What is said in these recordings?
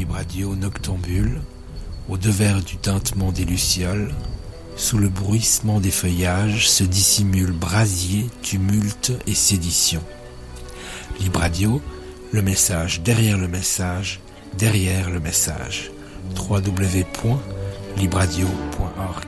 Libre Radio noctambule, au devers du tintement des lucioles, sous le bruissement des feuillages se dissimulent brasier, tumulte et sédition. Libre Radio, le message derrière le message, derrière le message. www.libradio.org.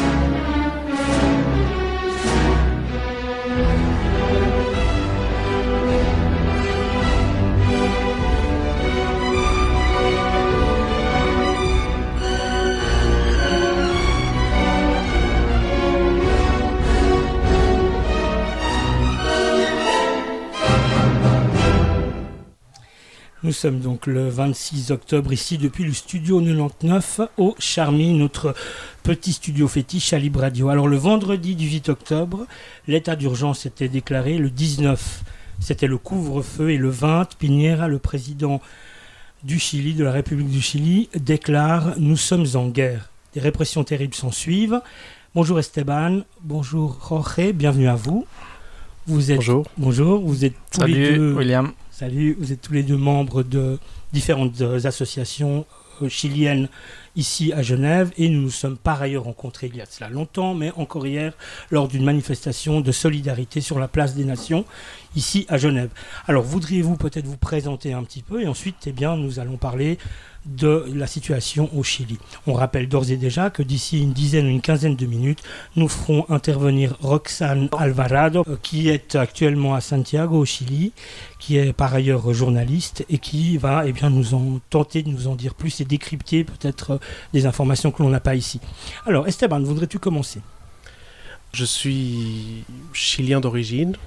Nous sommes donc le 26 octobre ici depuis le studio 99 au Charmy, notre petit studio fétiche à Libre Radio. Alors le vendredi 18 octobre, l'état d'urgence était déclaré. Le 19, c'était le couvre-feu et le 20, Piñera, le président du Chili, de la République du Chili, déclare « Nous sommes en guerre ». Des répressions terribles s'en suivent. Bonjour Esteban, bonjour Jorge, bienvenue à vous. Bonjour, vous êtes tous Salut, les deux... William. Salut, vous êtes tous les deux membres de différentes associations chiliennes ici à Genève et nous nous sommes par ailleurs rencontrés il y a de cela longtemps, mais encore hier, lors d'une manifestation de solidarité sur la place des Nations, ici à Genève. Alors, voudriez-vous peut-être vous présenter un petit peu et ensuite, nous allons parler de la situation au Chili. On rappelle d'ores et déjà que d'ici une dizaine ou une quinzaine de minutes, nous ferons intervenir Roxane Alvarado, qui est actuellement à Santiago, au Chili, qui est par ailleurs journaliste et qui va tenter de nous en dire plus et décrypter peut-être des informations que l'on n'a pas ici. Alors, Esteban, voudrais-tu commencer ? Je suis chilien d'origine,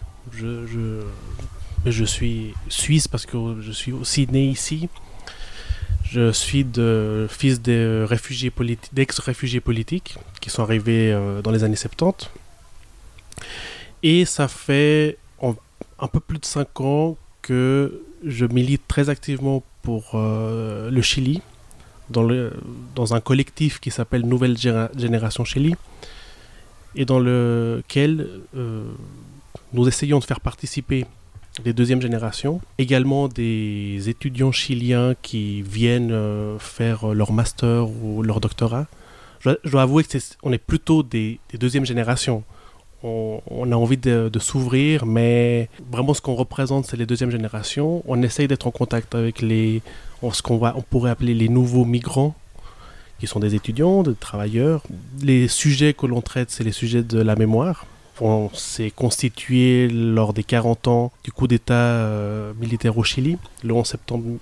je suis suisse parce que je suis aussi né ici. Je suis fils d'ex-réfugiés politiques qui sont arrivés dans les années 70. Et ça fait un peu plus de 5 ans que je milite très activement pour le Chili, dans un collectif qui s'appelle Nouvelle Génération Chili, et dans lequel nous essayons de faire participer des deuxièmes générations, également des étudiants chiliens qui viennent faire leur master ou leur doctorat. Je dois avouer qu'on est plutôt des deuxième générations. On a envie de s'ouvrir, mais vraiment ce qu'on représente, c'est les deuxièmes générations. On essaye d'être en contact avec on pourrait appeler les nouveaux migrants, qui sont des étudiants, des travailleurs. Les sujets que l'on traite, c'est les sujets de la mémoire. On s'est constitué lors des 40 ans du coup d'État militaire au Chili, du 11 septembre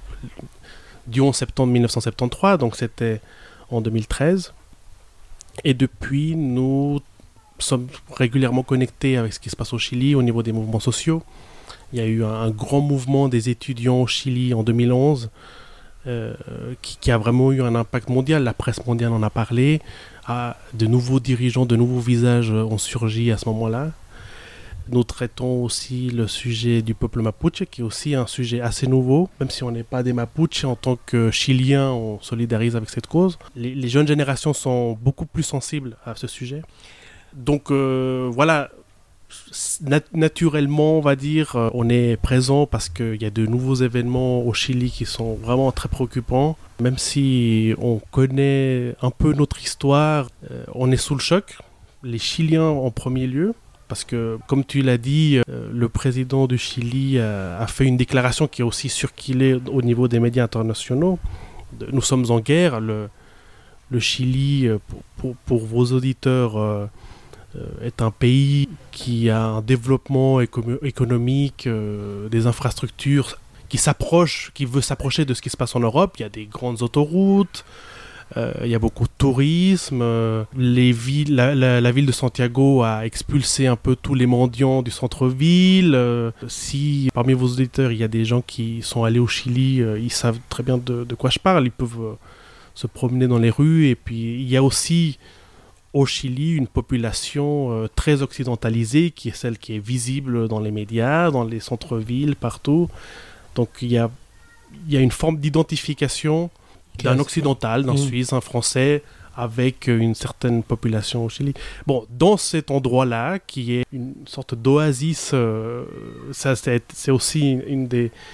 1973, donc c'était en 2013. Et depuis, nous sommes régulièrement connectés avec ce qui se passe au Chili au niveau des mouvements sociaux. Il y a eu un grand mouvement des étudiants au Chili en 2011 qui a vraiment eu un impact mondial. La presse mondiale en a parlé. De nouveaux dirigeants, de nouveaux visages ont surgi à ce moment-là. Nous traitons aussi le sujet du peuple Mapuche, qui est aussi un sujet assez nouveau. Même si on n'est pas des Mapuches, en tant que Chiliens, on solidarise avec cette cause. Les jeunes générations sont beaucoup plus sensibles à ce sujet. Donc voilà, naturellement, on va dire, on est présent parce qu'il y a de nouveaux événements au Chili qui sont vraiment très préoccupants. Même si on connaît un peu notre histoire, on est sous le choc, les Chiliens en premier lieu, parce que, comme tu l'as dit, le président du Chili a fait une déclaration qui a aussi circulé au niveau des médias internationaux. Nous sommes en guerre. Le Chili, pour vos auditeurs, est un pays qui a un développement économique, des infrastructures qui veut s'approcher de ce qui se passe en Europe. Il y a des grandes autoroutes, il y a beaucoup de tourisme. La ville de Santiago a expulsé un peu tous les mendiants du centre-ville. Si parmi vos auditeurs, il y a des gens qui sont allés au Chili, ils savent très bien de quoi je parle. Ils peuvent se promener dans les rues. Et puis, il y a aussi au Chili une population très occidentalisée, qui est celle qui est visible dans les médias, dans les centres-villes, partout. Donc il y a une forme d'identification d'un occidental, d'un Suisse, un Français, avec une certaine population au Chili. Bon, dans cet endroit-là, qui est une sorte d'oasis, ça c'est aussi une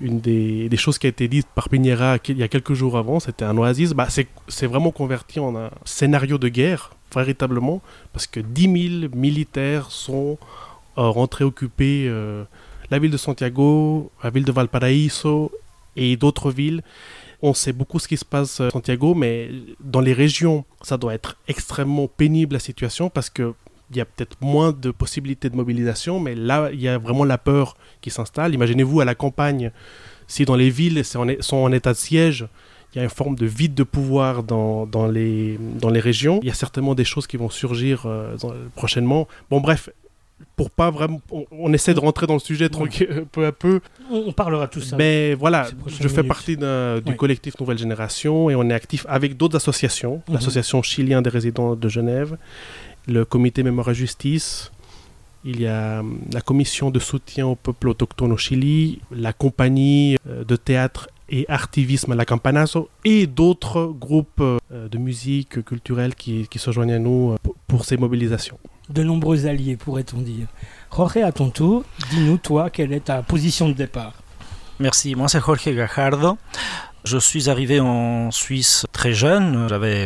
une des choses qui a été dite par Piñera il y a quelques jours avant, c'était un oasis. C'est vraiment converti en un scénario de guerre, véritablement, parce que 10 000 militaires sont rentrés occuper la ville de Santiago, la ville de Valparaíso et d'autres villes. On sait beaucoup ce qui se passe à Santiago, mais dans les régions, ça doit être extrêmement pénible la situation parce que il y a peut-être moins de possibilités de mobilisation, mais là, il y a vraiment la peur qui s'installe. Imaginez-vous à la campagne, si dans les villes sont en état de siège, il y a une forme de vide de pouvoir dans les régions. Il y a certainement des choses qui vont surgir prochainement. Bon, bref, pour pas vraiment... On essaie de rentrer dans le sujet peu à peu. On parlera tout ça. Mais voilà, je fais partie du collectif Nouvelle Génération et on est actif avec d'autres associations. L'Association chilienne des résidents de Genève, le comité Mémoire et Justice, il y a la commission de soutien au peuple autochtone au Chili, la compagnie de théâtre et artivisme à la Campanazo et d'autres groupes de musique culturelle qui se joignent à nous pour ces mobilisations. De nombreux alliés, pourrait-on dire. Jorge, à ton tour, dis-nous, toi, quelle est ta position de départ? Merci, moi c'est Jorge Gajardo. Je suis arrivé en Suisse très jeune, j'avais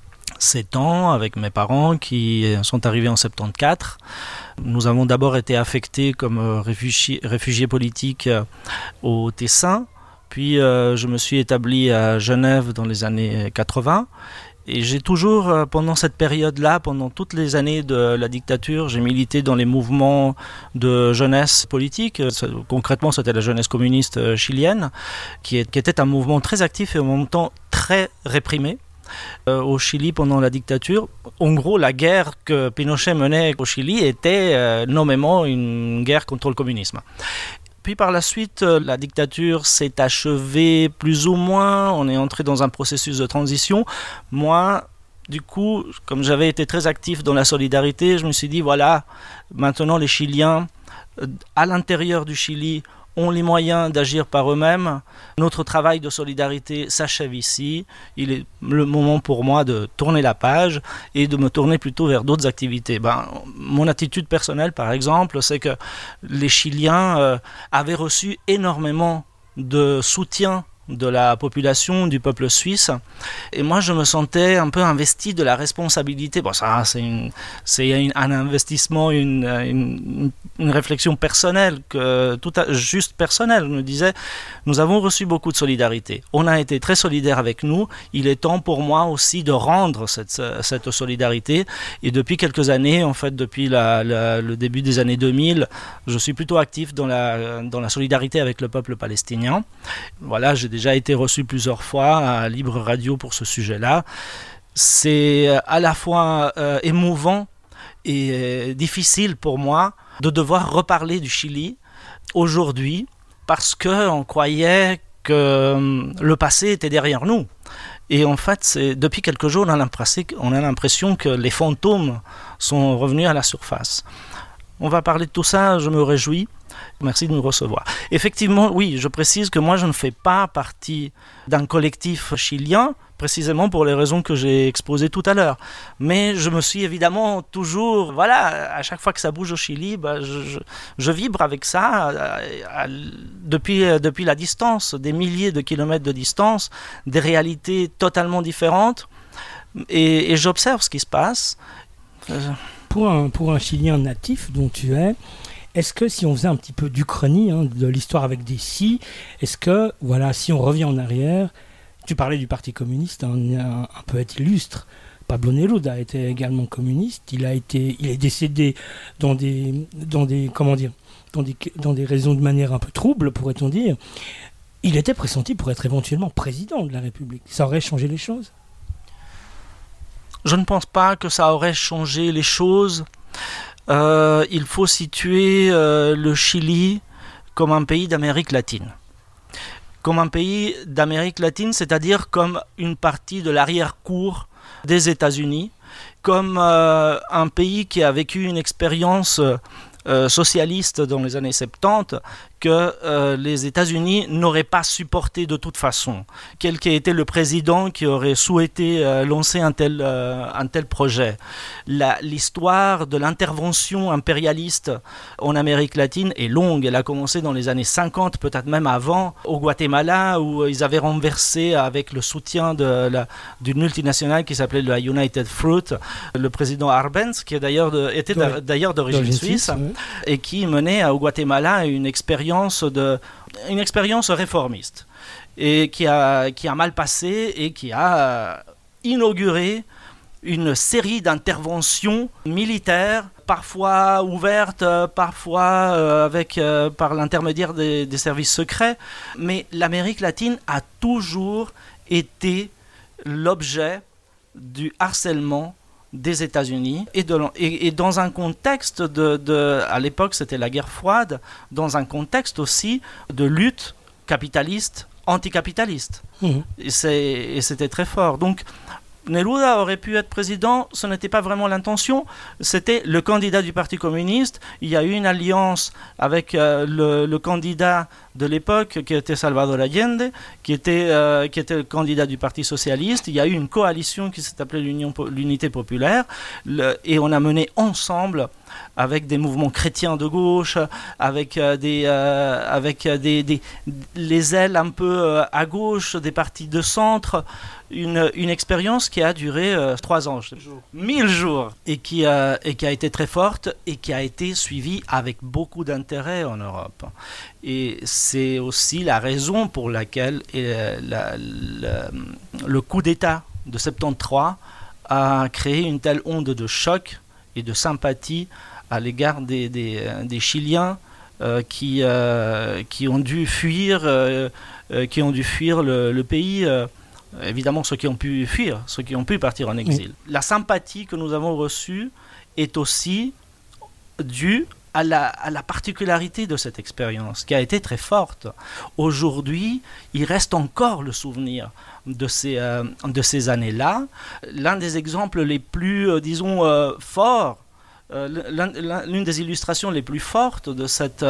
7 ans avec mes parents qui sont arrivés en 74. Nous avons d'abord été affectés comme réfugiés politiques au Tessin, puis je me suis établi à Genève dans les années 80. Et j'ai toujours, pendant cette période-là, pendant toutes les années de la dictature, j'ai milité dans les mouvements de jeunesse politique. Concrètement, c'était la jeunesse communiste chilienne, qui était un mouvement très actif et en même temps très réprimé. Au Chili pendant la dictature. En gros, la guerre que Pinochet menait au Chili était nommément une guerre contre le communisme. Puis par la suite, la dictature s'est achevée plus ou moins, on est entré dans un processus de transition. Moi, du coup, comme j'avais été très actif dans la solidarité, je me suis dit, voilà, maintenant les Chiliens, à l'intérieur du Chili, ont les moyens d'agir par eux-mêmes. Notre travail de solidarité s'achève ici. Il est le moment pour moi de tourner la page et de me tourner plutôt vers d'autres activités. Mon attitude personnelle, par exemple, c'est que les Chiliens avaient reçu énormément de soutien de la population, du peuple suisse. Et moi, je me sentais un peu investi de la responsabilité. Bon, ça, c'est un investissement, une réflexion personnelle, juste personnelle. Je me disais, nous avons reçu beaucoup de solidarité. On a été très solidaires avec nous. Il est temps pour moi aussi de rendre cette solidarité. Et depuis quelques années, en fait, depuis le début des années 2000, je suis plutôt actif dans la solidarité avec le peuple palestinien. Voilà, j'ai déjà été reçu plusieurs fois à Libre Radio pour ce sujet-là. C'est à la fois émouvant et difficile pour moi de devoir reparler du Chili aujourd'hui parce qu'on croyait que le passé était derrière nous. Et en fait, depuis quelques jours, on a l'impression que les fantômes sont revenus à la surface. On va parler de tout ça, je me réjouis. Merci de nous recevoir. Effectivement, oui, je précise que moi, je ne fais pas partie d'un collectif chilien, précisément pour les raisons que j'ai exposées tout à l'heure. Mais je me suis évidemment toujours, à chaque fois que ça bouge au Chili, je vibre avec ça depuis la distance, des milliers de kilomètres de distance, des réalités totalement différentes, et j'observe ce qui se passe. Pour un Chilien natif dont tu es, est-ce que si on faisait un petit peu d'Uchronie, de l'histoire avec des si, est-ce que, si on revient en arrière, tu parlais du Parti communiste, un poète illustre, Pablo Neruda était également communiste, il est décédé dans des raisons de manière un peu trouble, pourrait-on dire. Il était pressenti pour être éventuellement président de la République. Ça aurait changé les choses ? Je ne pense pas que ça aurait changé les choses. Il faut situer le Chili comme un pays d'Amérique latine. Comme un pays d'Amérique latine, c'est-à-dire comme une partie de l'arrière-cour des États-Unis, comme un pays qui a vécu une expérience socialiste dans les années 70, que les États-Unis n'auraient pas supporté de toute façon. Quel qu'ait été le président qui aurait souhaité lancer un tel projet. L'histoire de l'intervention impérialiste en Amérique latine est longue. Elle a commencé dans les années 50, peut-être même avant, au Guatemala, où ils avaient renversé, avec le soutien d'une multinationale qui s'appelait la United Fruit, le président Arbenz, qui était d'ailleurs d'origine suisse, et qui menait au Guatemala une expérience réformiste, et qui a mal passé et qui a inauguré une série d'interventions militaires, parfois ouvertes, parfois par l'intermédiaire des services secrets. Mais l'Amérique latine a toujours été l'objet du harcèlement des États-Unis et dans un contexte à l'époque c'était la guerre froide, dans un contexte aussi de lutte capitaliste, anticapitaliste. Et c'était très fort. Donc Neruda aurait pu être président, ce n'était pas vraiment l'intention, c'était le candidat du Parti communiste. Il y a eu une alliance avec le candidat de l'époque qui était Salvador Allende, qui était le candidat du Parti socialiste. Il y a eu une coalition qui s'est appelée l'Unité populaire, et on a mené ensemble, avec des mouvements chrétiens de gauche, avec les ailes un peu à gauche des partis de centre, une expérience qui a duré 3 ans, 1000 jours, et qui a été très forte et qui a été suivie avec beaucoup d'intérêt en Europe. Et c'est aussi la raison pour laquelle le coup d'État de 73 a créé une telle onde de choc et de sympathie à l'égard des Chiliens qui ont dû fuir le pays. Évidemment, ceux qui ont pu fuir, ceux qui ont pu partir en exil. Oui. La sympathie que nous avons reçue est aussi due à la particularité de cette expérience, qui a été très forte. Aujourd'hui, il reste encore le souvenir de ces années-là. L'un des exemples les plus, forts, l'une des illustrations les plus fortes de cette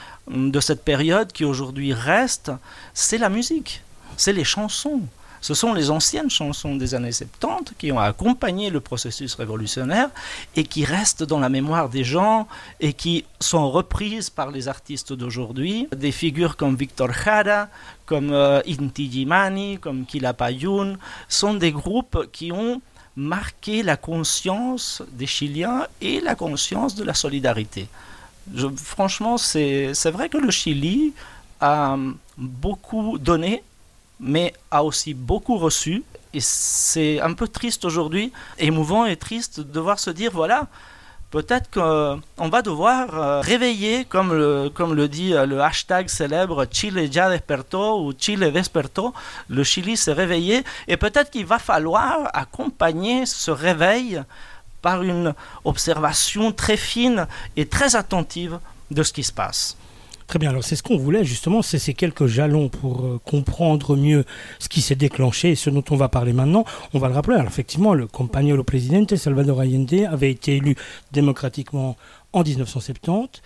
période qui aujourd'hui reste, c'est la musique, c'est les chansons. Ce sont les anciennes chansons des années 70 qui ont accompagné le processus révolutionnaire et qui restent dans la mémoire des gens et qui sont reprises par les artistes d'aujourd'hui. Des figures comme Víctor Jara, comme Inti Gimani, comme Quilapayún, sont des groupes qui ont marqué la conscience des Chiliens et la conscience de la solidarité. Franchement, c'est vrai que le Chili a beaucoup donné, mais a aussi beaucoup reçu, et c'est un peu triste aujourd'hui, émouvant et triste de devoir se dire, voilà, peut-être qu'on va devoir réveiller, comme le dit le hashtag célèbre Chile ya despertó ou Chile despertó, le Chili s'est réveillé, et peut-être qu'il va falloir accompagner ce réveil par une observation très fine et très attentive de ce qui se passe. Très bien, alors c'est ce qu'on voulait justement, c'est ces quelques jalons pour comprendre mieux ce qui s'est déclenché et ce dont on va parler maintenant. On va le rappeler, alors effectivement, le compagnolo presidente Salvador Allende avait été élu démocratiquement en 1970,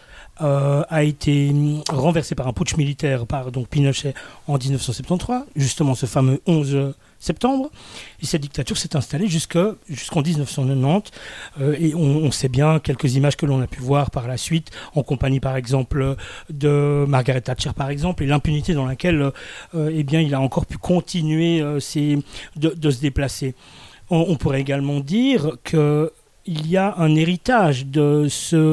a été renversé par un putsch militaire par donc Pinochet en 1973, justement ce fameux 11 septembre, et cette dictature s'est installée jusqu'en 1990, et on sait bien quelques images que l'on a pu voir par la suite, en compagnie par exemple de Margaret Thatcher par exemple, et l'impunité dans laquelle il a encore pu continuer de se déplacer. On pourrait également dire que il y a un héritage de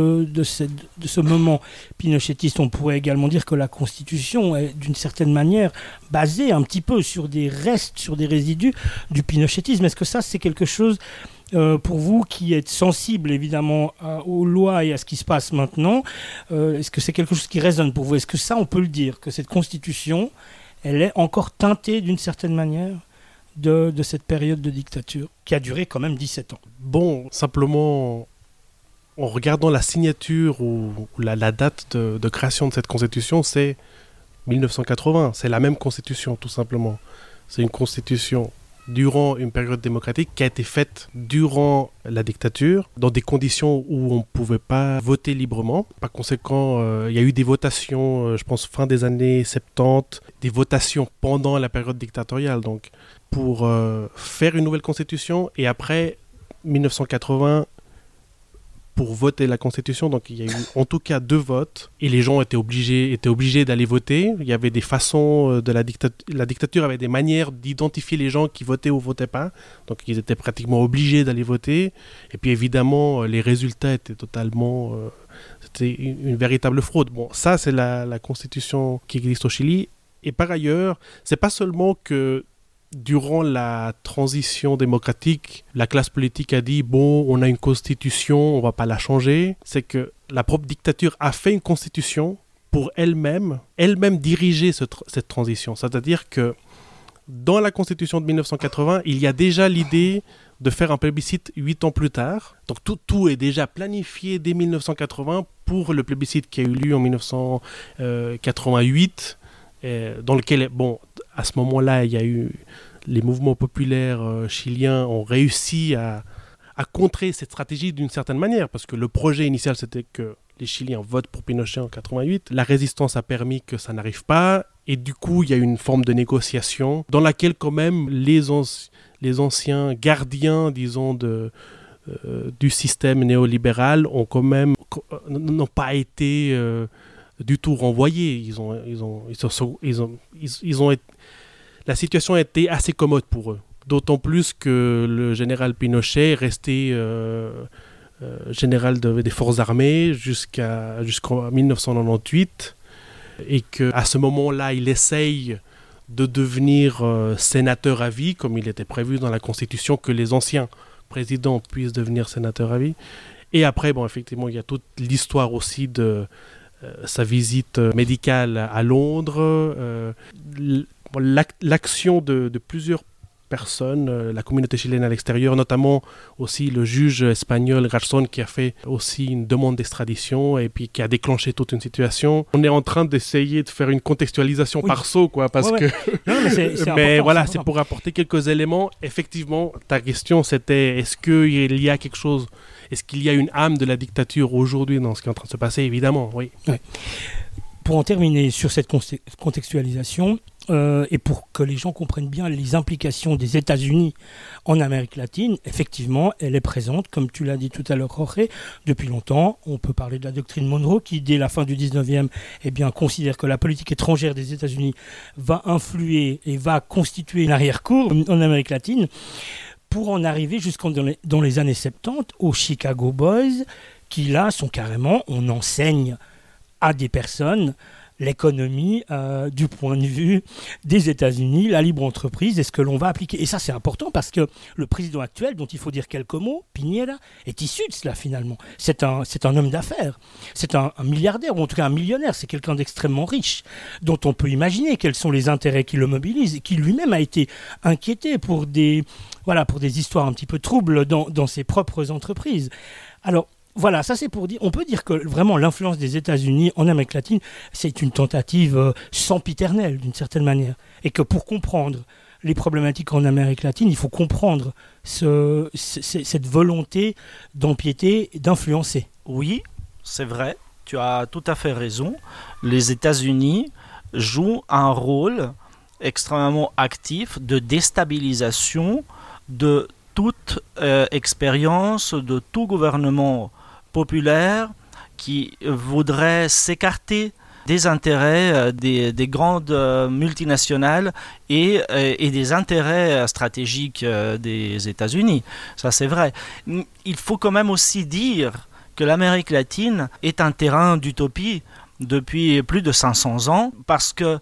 ce moment pinochetiste. On pourrait également dire que la Constitution est d'une certaine manière basée un petit peu sur des restes, sur des résidus du pinochettisme. Est-ce que ça, c'est quelque chose pour vous qui êtes sensible évidemment aux lois et à ce qui se passe maintenant, est-ce que c'est quelque chose qui résonne pour vous? Est-ce que ça, on peut le dire, que cette Constitution, elle est encore teintée d'une certaine manière de cette période de dictature qui a duré quand même 17 ans? Bon, simplement, en regardant la signature ou la date de création de cette constitution, c'est 1980. C'est la même constitution, tout simplement. C'est une constitution durant une période démocratique qui a été faite durant la dictature, dans des conditions où on ne pouvait pas voter librement. Par conséquent, il y a eu des votations, je pense, fin des années 70, des votations pendant la période dictatoriale, donc pour faire une nouvelle constitution, et après 1980, pour voter la Constitution. Donc il y a eu en tout cas 2 votes et les gens étaient obligés d'aller voter. Il y avait des façons de la dictature avait des manières d'identifier les gens qui votaient ou votaient pas. Donc ils étaient pratiquement obligés d'aller voter. Et puis évidemment les résultats étaient totalement c'était une véritable fraude. Bon, ça c'est la Constitution qui existe au Chili. Et par ailleurs, c'est pas seulement que durant la transition démocratique, la classe politique a dit « bon, on a une constitution, on va pas la changer ». C'est que la propre dictature a fait une constitution pour elle-même diriger cette transition. C'est-à-dire que dans la constitution de 1980, il y a déjà l'idée de faire un plébiscite 8 ans plus tard. Donc tout est déjà planifié dès 1980 pour le plébiscite qui a eu lieu en 1988, dans lequel, bon, à ce moment-là, il y a eu les mouvements populaires chiliens ont réussi à contrer cette stratégie d'une certaine manière, parce que le projet initial, c'était que les Chiliens votent pour Pinochet en 88. La résistance a permis que ça n'arrive pas, et du coup, il y a une forme de négociation dans laquelle, quand même, les anciens gardiens, disons, du système néolibéral n'ont pas été du tout renvoyés. La situation a été assez commode pour eux. D'autant plus que le général Pinochet est resté général des forces armées jusqu'en 1998 et qu'à ce moment-là, il essaye de devenir sénateur à vie, comme il était prévu dans la Constitution, que les anciens présidents puissent devenir sénateurs à vie. Et après, bon, effectivement, il y a toute l'histoire aussi de sa visite médicale à Londres, l'action de plusieurs personnes, la communauté chilienne à l'extérieur, notamment aussi le juge espagnol Garzón qui a fait aussi une demande d'extradition et puis qui a déclenché toute une situation. On est en train d'essayer de faire une contextualisation par saut, quoi, parce que... Non, mais c'est mais voilà, c'est pour apporter quelques éléments. Effectivement, ta question c'était est-ce qu'il y a quelque chose, est-ce qu'il y a une âme de la dictature aujourd'hui dans ce qui est en train de se passer? Évidemment, oui. Ouais. Pour en terminer sur cette contextualisation, et pour que les gens comprennent bien les implications des États-Unis en Amérique latine, effectivement, elle est présente, comme tu l'as dit tout à l'heure, Jorge, depuis longtemps. On peut parler de la doctrine Monroe, qui, dès la fin du 19e, considère que la politique étrangère des États-Unis va influer et va constituer une arrière-cour en Amérique latine, pour en arriver dans les années 70 aux Chicago Boys, qui là sont carrément, on enseigne à des personnes l'économie du point de vue des États-Unis, la libre entreprise et ce que l'on va appliquer. Et ça, c'est important parce que le président actuel, dont il faut dire quelques mots, Piñera, est issu de cela finalement. C'est un homme d'affaires, c'est un milliardaire, ou en tout cas un millionnaire, c'est quelqu'un d'extrêmement riche, dont on peut imaginer quels sont les intérêts qui le mobilisent, et qui lui-même a été inquiété pour des histoires un petit peu troubles dans ses propres entreprises. Alors, voilà, ça c'est pour dire, on peut dire que vraiment l'influence des États-Unis en Amérique latine, c'est une tentative sempiternelle d'une certaine manière. Et que pour comprendre les problématiques en Amérique latine, il faut comprendre cette volonté d'empiéter, d'influencer. Oui, c'est vrai, tu as tout à fait raison. Les États-Unis jouent un rôle extrêmement actif de déstabilisation de toute expérience, de tout gouvernement populaire qui voudrait s'écarter des intérêts des grandes multinationales et des intérêts stratégiques des États-Unis. Ça, c'est vrai. Il faut quand même aussi dire que l'Amérique latine est un terrain d'utopie depuis plus de 500 ans parce que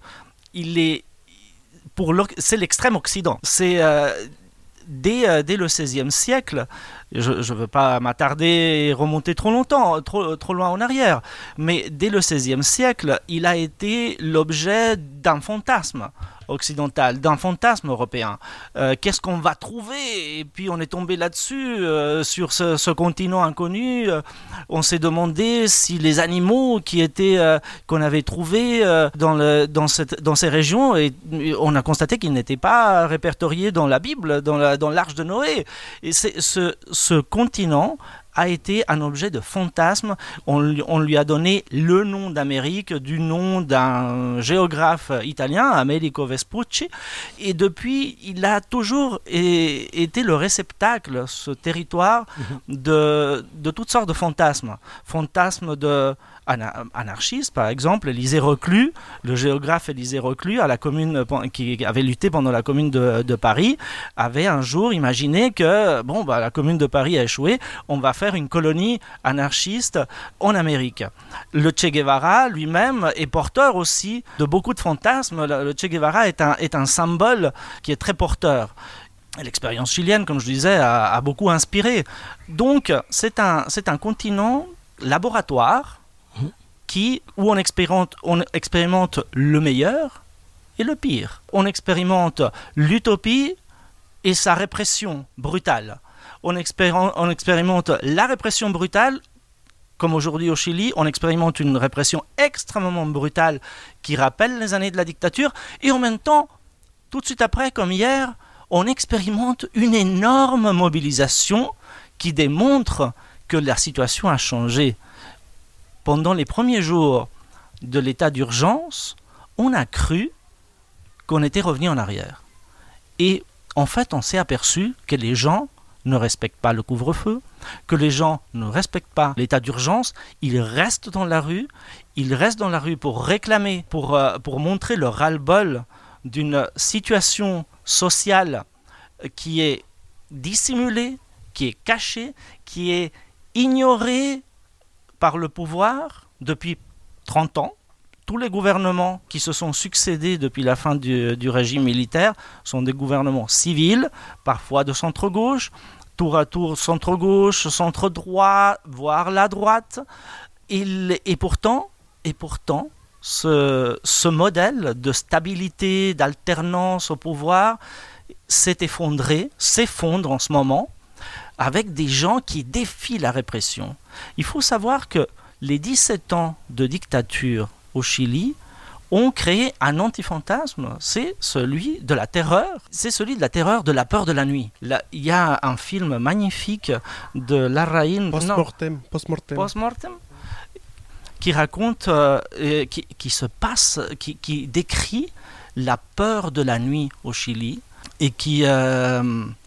c'est l'extrême Occident. C'est... Dès le XVIe siècle, je ne veux pas m'attarder et remonter trop loin en arrière, mais dès le XVIe siècle, il a été l'objet d'un fantasme occidental, d'un fantasme européen. Qu'est-ce qu'on va trouver? Et puis on est tombé là-dessus, sur ce continent inconnu. On s'est demandé si les animaux qu'on avait trouvés dans ces régions, et on a constaté qu'ils n'étaient pas répertoriés dans la Bible, dans l'Arche de Noé. Et ce continent a été un objet de fantasme. On lui a donné le nom d'Amérique du nom d'un géographe italien, Amerigo Vespucci, et depuis, il a toujours été le réceptacle, ce territoire, de toutes sortes de fantasmes. Fantasmes anarchistes, par exemple. Élisée Reclus, le géographe Élisée Reclus, qui avait lutté pendant la Commune de Paris, avait un jour imaginé que la Commune de Paris a échoué, on va faire une colonie anarchiste en Amérique. Le Che Guevara lui-même est porteur aussi de beaucoup de fantasmes. Le Che Guevara est un symbole qui est très porteur. L'expérience chilienne, comme je disais, a beaucoup inspiré. Donc, c'est un continent laboratoire où on expérimente le meilleur et le pire. On expérimente l'utopie et sa répression brutale. On expérimente la répression brutale, comme aujourd'hui au Chili, on expérimente une répression extrêmement brutale qui rappelle les années de la dictature, et en même temps, tout de suite après, comme hier, on expérimente une énorme mobilisation qui démontre que la situation a changé. Pendant les premiers jours de l'état d'urgence, on a cru qu'on était revenu en arrière. Et en fait, on s'est aperçu que les gens ne respectent pas le couvre-feu, que les gens ne respectent pas l'état d'urgence, ils restent dans la rue pour réclamer, pour montrer le ras-le-bol d'une situation sociale qui est dissimulée, qui est cachée, qui est ignorée par le pouvoir depuis 30 ans. Tous les gouvernements qui se sont succédés depuis la fin du régime militaire sont des gouvernements civils, parfois de centre-gauche, tour à tour centre-gauche, centre-droit, voire la droite. Et pourtant, ce modèle de stabilité, d'alternance au pouvoir s'effondre en ce moment, avec des gens qui défient la répression. Il faut savoir que les 17 ans de dictature au Chili ont créé un antifantasme, c'est celui de la terreur. C'est celui de la terreur, de la peur de la nuit. Là, il y a un film magnifique de Larraín... Post-mortem, qui raconte, qui décrit la peur de la nuit au Chili, et qui a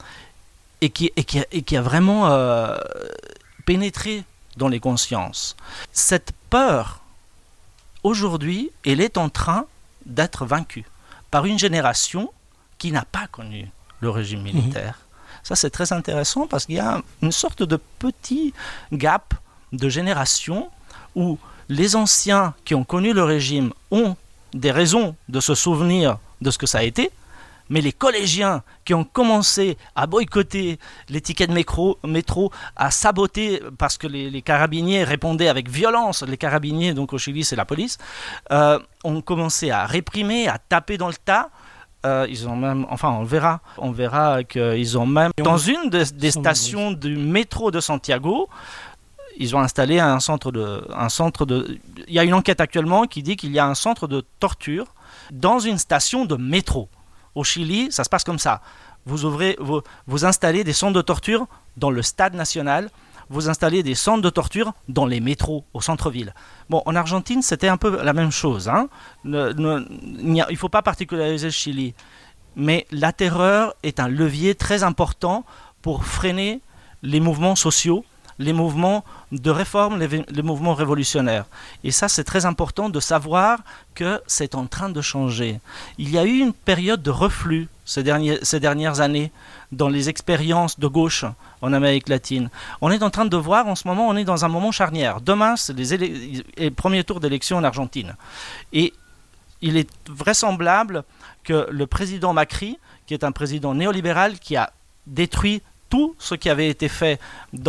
vraiment pénétré dans les consciences. Cette peur, aujourd'hui, elle est en train d'être vaincue par une génération qui n'a pas connu le régime militaire. Ça, c'est très intéressant parce qu'il y a une sorte de petit gap de génération où les anciens qui ont connu le régime ont des raisons de se souvenir de ce que ça a été, mais les collégiens qui ont commencé à boycotter les tickets de métro, à saboter, parce que les carabiniers répondaient avec violence, les carabiniers, donc au Chili c'est la police, ont commencé à réprimer, à taper dans le tas. Ils ont même, on verra qu'ils ont même, dans une des stations du métro de Santiago, ils ont installé un centre de... Il y a une enquête actuellement qui dit qu'il y a un centre de torture dans une station de métro. Au Chili, ça se passe comme ça. Vous installez des centres de torture dans le stade national, vous installez des centres de torture dans les métros, au centre-ville. Bon, en Argentine, c'était un peu la même chose. Il ne faut pas particulariser le Chili. Mais la terreur est un levier très important pour freiner les mouvements sociaux, les mouvements de réforme, les mouvements révolutionnaires. Et ça, c'est très important de savoir que c'est en train de changer. Il y a eu une période de reflux ces dernières années dans les expériences de gauche en Amérique latine. On est en train de voir, en ce moment, on est dans un moment charnière. Demain, c'est les premiers tours d'élection en Argentine. Et il est vraisemblable que le président Macri, qui est un président néolibéral qui a détruit tout ce qui avait été fait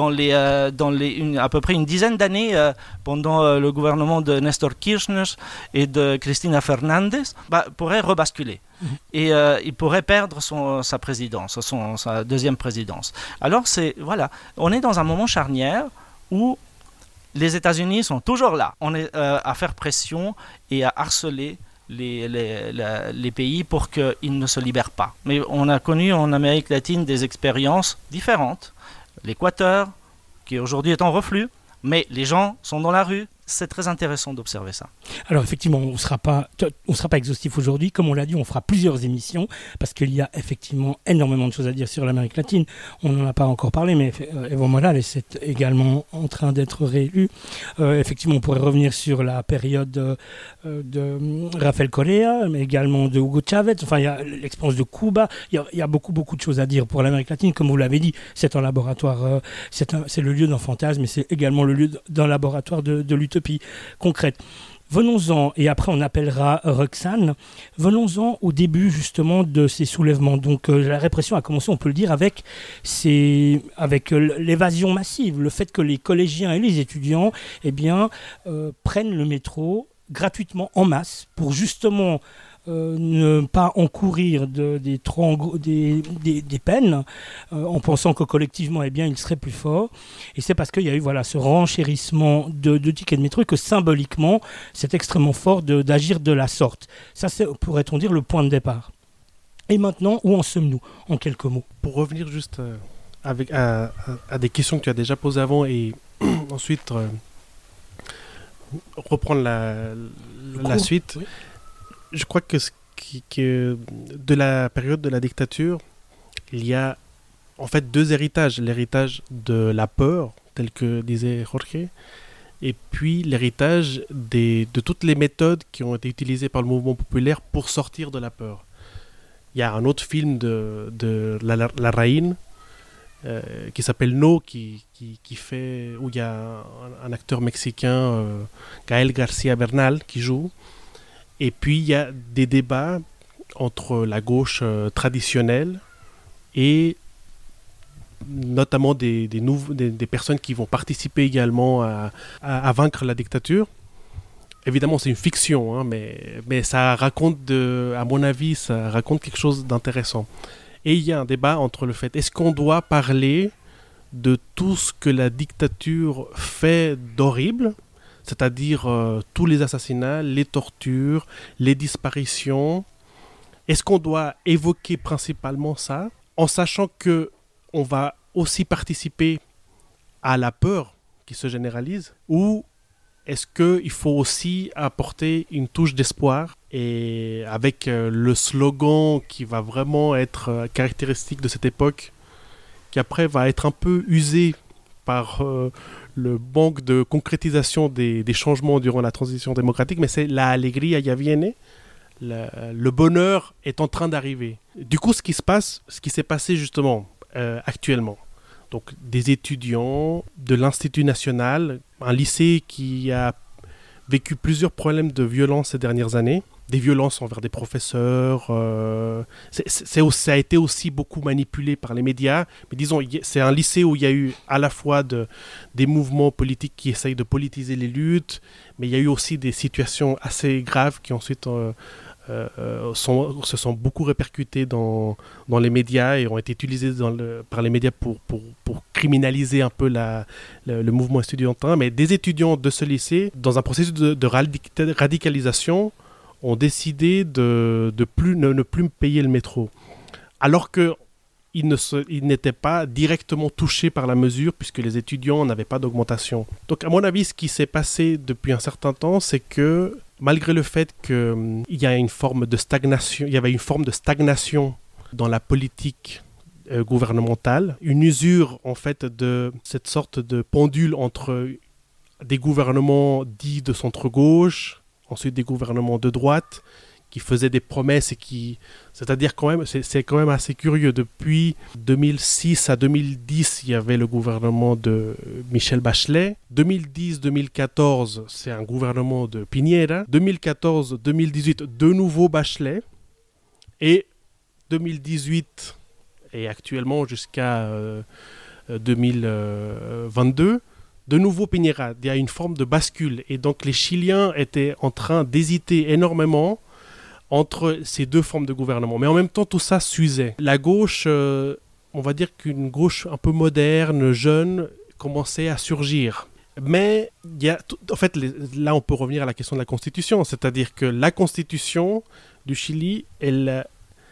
à peu près une dizaine d'années pendant le gouvernement de Néstor Kirchner et de Cristina Fernández pourrait rebasculer. Et il pourrait perdre sa présidence, sa deuxième présidence. Alors on est dans un moment charnière où les États-Unis sont toujours là. On est à faire pression et à harceler les pays pour qu'ils ne se libèrent pas. Mais on a connu en Amérique latine des expériences différentes. L'Équateur, qui aujourd'hui est en reflux, mais les gens sont dans la rue. C'est très intéressant d'observer ça. Alors effectivement, on ne sera pas exhaustif aujourd'hui. Comme on l'a dit, on fera plusieurs émissions parce qu'il y a effectivement énormément de choses à dire sur l'Amérique latine. On n'en a pas encore parlé, mais Evo Morales est également en train d'être réélu. Effectivement, on pourrait revenir sur la période de Rafael Correa, mais également de Hugo Chavez. Enfin, il y a l'expérience de Cuba. Il y a beaucoup de choses à dire pour l'Amérique latine. Comme vous l'avez dit, c'est un laboratoire, c'est le lieu d'un fantasme, mais c'est également le lieu d'un laboratoire de l'utopie concrète. Venons-en, et après on appellera Roxane, venons-en au début justement de ces soulèvements. Donc la répression a commencé, on peut le dire, avec l'évasion massive, le fait que les collégiens et les étudiants prennent le métro gratuitement en masse pour justement ne pas encourir des peines en pensant que collectivement il serait plus fort. Et c'est parce qu'il y a eu ce renchérissement de tickets de métro et que symboliquement c'est extrêmement fort d'agir de la sorte. Ça c'est, pourrait-on dire, le point de départ. Et maintenant, où en sommes-nous en quelques mots? Pour revenir juste à des questions que tu as déjà posées avant et ensuite reprendre la suite. Oui. Je crois que de la période de la dictature, il y a en fait deux héritages. L'héritage de la peur, tel que disait Jorge, et puis l'héritage de toutes les méthodes qui ont été utilisées par le mouvement populaire pour sortir de la peur. Il y a un autre film de Larraín qui s'appelle No, où il y a un acteur mexicain, Gael García Bernal, qui joue. Et puis, il y a des débats entre la gauche traditionnelle et notamment des personnes qui vont participer également à vaincre la dictature. Évidemment, c'est une fiction, mais ça raconte, à mon avis, ça raconte quelque chose d'intéressant. Et il y a un débat entre le fait, est-ce qu'on doit parler de tout ce que la dictature fait d'horrible ? C'est-à-dire tous les assassinats, les tortures, les disparitions. Est-ce qu'on doit évoquer principalement ça, en sachant qu'on va aussi participer à la peur qui se généralise, ou est-ce qu'il faut aussi apporter une touche d'espoir, et avec le slogan qui va vraiment être caractéristique de cette époque, qui après va être un peu usé par le manque de concrétisation des changements durant la transition démocratique, mais c'est la alegría ya viene, le bonheur est en train d'arriver. Du coup, ce qui s'est passé justement actuellement, donc des étudiants de l'Institut national, un lycée qui a vécu plusieurs problèmes de violence ces dernières années, des violences envers des professeurs, ça a été aussi beaucoup manipulé par les médias, mais disons, c'est un lycée où il y a eu à la fois des mouvements politiques qui essayent de politiser les luttes, mais il y a eu aussi des situations assez graves qui ensuite se sont beaucoup répercutées dans les médias et ont été utilisées par les médias pour criminaliser un peu le mouvement estudiantin. Mais des étudiants de ce lycée, dans un processus de radicalisation, ont décidé de ne plus payer le métro. Alors qu'ils n'étaient pas directement touchés par la mesure, puisque les étudiants n'avaient pas d'augmentation. Donc à mon avis, ce qui s'est passé depuis un certain temps, c'est que malgré le fait qu'il y a une forme de stagnation, il y avait une forme de stagnation dans la politique gouvernementale, une usure en fait de cette sorte de pendule entre des gouvernements dits de centre-gauche, ensuite des gouvernements de droite qui faisaient des promesses c'est-à-dire quand même, c'est quand même assez curieux. Depuis 2006 à 2010, il y avait le gouvernement de Michelle Bachelet. 2010-2014, c'est un gouvernement de Piñera. 2014-2018, de nouveau Bachelet. Et 2018, et actuellement jusqu'à 2022, de nouveau Piñera. Il y a une forme de bascule. Et donc les Chiliens étaient en train d'hésiter énormément entre ces deux formes de gouvernement. Mais en même temps, tout ça s'usait. La gauche, on va dire qu'une gauche un peu moderne, jeune, commençait à surgir. Mais en fait, là, on peut revenir à la question de la Constitution. C'est-à-dire que la Constitution du Chili, elle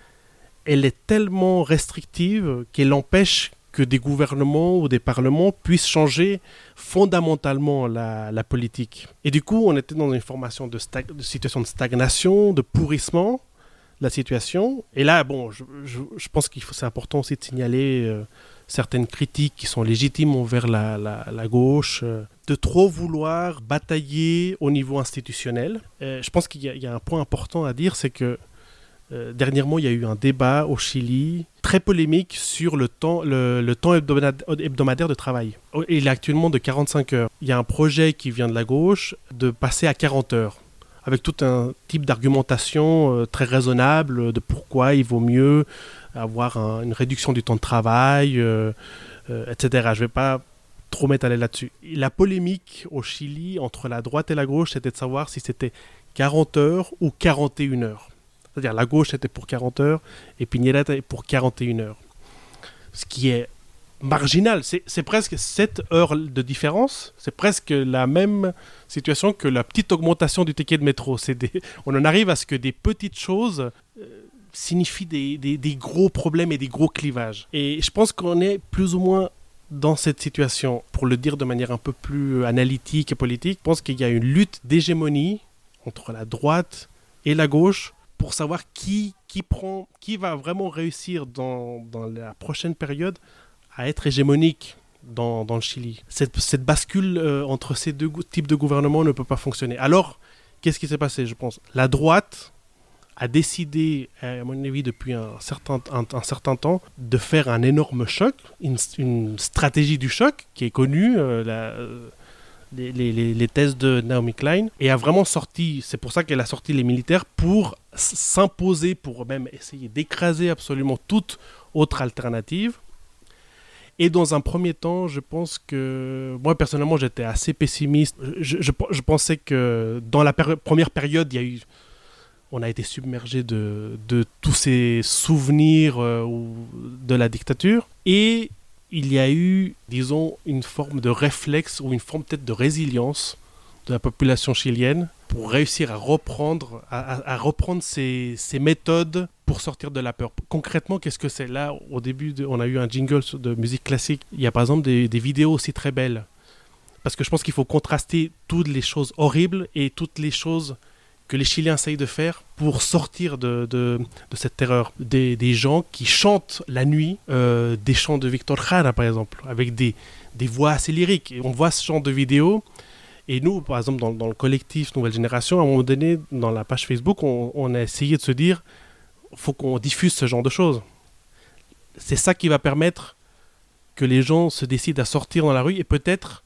est tellement restrictive qu'elle empêche que des gouvernements ou des parlements puissent changer fondamentalement la politique. Et du coup, on était dans une formation de situation de stagnation, de pourrissement de la situation. Et là, bon, je pense c'est important aussi de signaler certaines critiques qui sont légitimes envers la gauche, de trop vouloir batailler au niveau institutionnel. Je pense qu'il y a un point important à dire, c'est que dernièrement, il y a eu un débat au Chili très polémique sur le temps hebdomadaire de travail. Il est actuellement de 45 heures. Il y a un projet qui vient de la gauche de passer à 40 heures, avec tout un type d'argumentation très raisonnable de pourquoi il vaut mieux avoir une réduction du temps de travail, etc. Je ne vais pas trop m'étaler là-dessus. La polémique au Chili entre la droite et la gauche, c'était de savoir si c'était 40 heures ou 41 heures. C'est-à-dire la gauche était pour 40 heures et Piñera était pour 41 heures. Ce qui est marginal. C'est presque 7 heures de différence. C'est presque la même situation que la petite augmentation du ticket de métro. On en arrive à ce que des petites choses signifient des gros problèmes et des gros clivages. Et je pense qu'on est plus ou moins dans cette situation. Pour le dire de manière un peu plus analytique et politique, je pense qu'il y a une lutte d'hégémonie entre la droite et la gauche pour savoir qui va vraiment réussir dans la prochaine période à être hégémonique dans le Chili. Cette bascule entre ces deux types de gouvernements ne peut pas fonctionner. Alors, qu'est-ce qui s'est passé, je pense ? La droite a décidé, à mon avis, depuis un certain temps, de faire un énorme choc, une stratégie du choc qui est connue, les thèses de Naomi Klein, et a vraiment sorti, c'est pour ça qu'elle a sorti les militaires, pour s'imposer, pour même essayer d'écraser absolument toute autre alternative. Et dans un premier temps, je pense que, moi personnellement, j'étais assez pessimiste. Je pensais que dans la première période, on a été submergé de tous ces souvenirs de la dictature, et il y a eu, disons, une forme de réflexe ou une forme peut-être de résilience de la population chilienne pour réussir à reprendre ces méthodes pour sortir de la peur. Concrètement, qu'est-ce que c'est ? Là, au début, on a eu un jingle de musique classique. Il y a par exemple des vidéos aussi très belles. Parce que je pense qu'il faut contraster toutes les choses horribles et toutes les choses que les Chiliens essayent de faire pour sortir de cette terreur. Des gens qui chantent la nuit, des chants de Victor Jara par exemple, avec des voix assez lyriques. Et on voit ce genre de vidéos, et nous, par exemple, dans le collectif Nouvelle Génération, à un moment donné, dans la page Facebook, on a essayé de se dire, il faut qu'on diffuse ce genre de choses. C'est ça qui va permettre que les gens se décident à sortir dans la rue et peut-être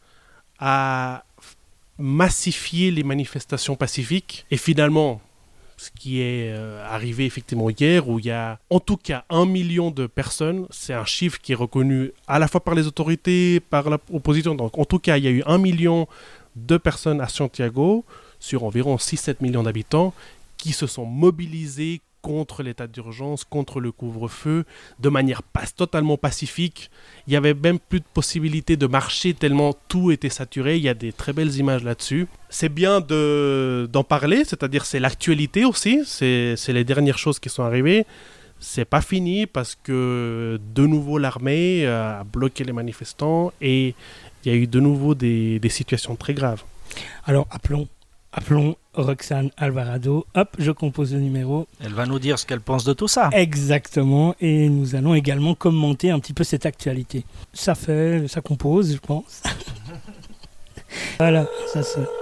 à massifier les manifestations pacifiques. Et finalement, ce qui est arrivé effectivement hier, où il y a en tout cas 1 million de personnes, c'est un chiffre qui est reconnu à la fois par les autorités, par l'opposition. Donc en tout cas, il y a eu 1 million de personnes à Santiago, sur environ 6-7 millions d'habitants, qui se sont mobilisées contre l'état d'urgence, contre le couvre-feu, de manière totalement pacifique. Il n'y avait même plus de possibilité de marcher tellement tout était saturé. Il y a des très belles images là-dessus. C'est bien d'en parler, c'est-à-dire c'est l'actualité aussi, c'est les dernières choses qui sont arrivées. C'est pas fini parce que de nouveau l'armée a bloqué les manifestants et il y a eu de nouveau des situations très graves. Alors appelons Roxane Alvarado. Hop, je compose le numéro. Elle va nous dire ce qu'elle pense de tout ça. Exactement, et nous allons également commenter un petit peu cette actualité. Ça compose, je pense. Voilà, ça c'est...